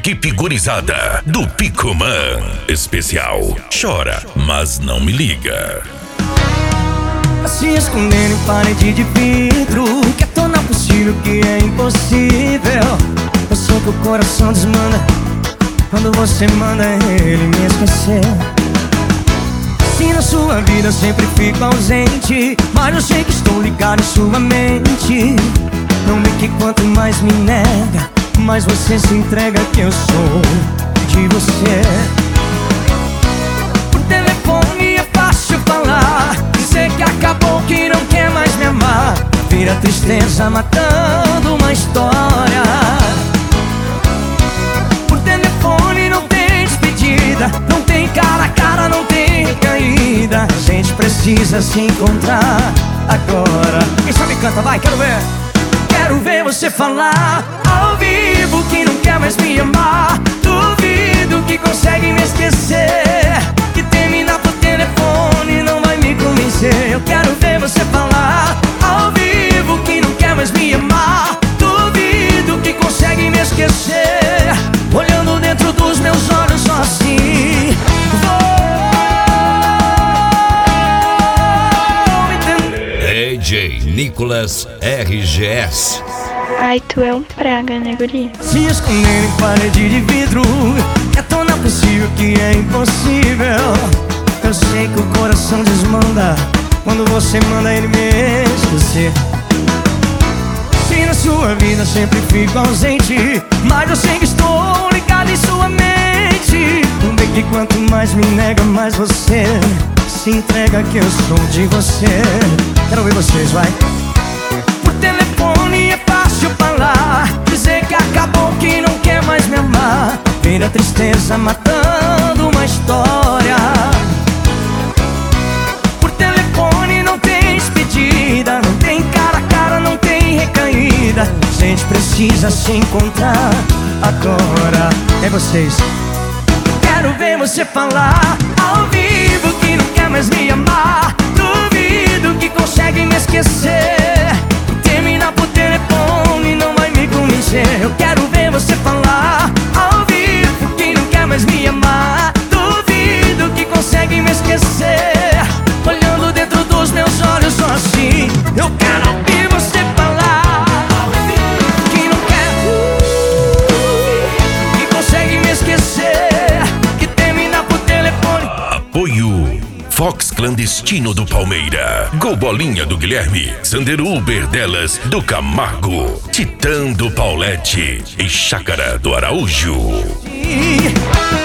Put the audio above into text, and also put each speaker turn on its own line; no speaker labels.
Equipe gurizada do Picoman. Especial Chora, mas não me liga.
Se esconder em parede de vidro, quer tornar possível o que é impossível. Eu sei que o coração desmanda quando você manda ele me esquecer. Se na sua vida eu sempre fico ausente, mas eu sei que estou ligado em sua mente. Não vê que quanto mais me nega, mais você se entrega, que eu sou de você. Por telefone é fácil falar, dizer que acabou, que não quer mais me amar. Vira tristeza matando uma história. Por telefone não tem despedida, não tem cara a cara, não tem recaída. A gente precisa se encontrar agora. Quem sabe canta, vai, quero ver. Quero ver você falar ao vivo que não quer mais me amar. Duvido que consegue me esquecer, que terminar por telefone não vai me convencer. Eu quero ver você falar ao vivo que não quer mais me amar. Duvido que consegue me esquecer, olhando dentro dos meus olhos só assim.
DJ Nicolas RGS.
Ai, tu é um praga, né, guri?
Se esconder em parede de vidro, é tornar possível o que é impossível. Eu sei que o coração desmanda quando você manda ele me esquecer. Se na sua vida sempre fico ausente, mas eu sei que estou ligado em sua mente. Não vê que quanto mais me nega, mais você se entrega, que eu sou de você. Quero ver vocês, vai. Por telefone é fácil falar, dizer que acabou, que não quer mais me amar. Vira tristeza matando uma história. Por telefone não tem despedida, não tem cara a cara, não tem recaída. A gente precisa se encontrar agora. É vocês. Quero ver você falar ao vivo que não quer mais me amar. Duvido que consegue me esquecer, terminar por telefone não vai me convencer. Eu quero ver você falar ao vivo que não quer mais me amar. Duvido que consegue me esquecer, olhando dentro dos meus olhos só assim. Eu quero ouvir você falar que não quer, que consegue me esquecer, que termina por telefone.
Apoio Fox Clandestino do Palmeira, Gol Bolinha do Guilherme, Sander Uber delas do Camargo, Titã do Paulette e Chácara do Araújo.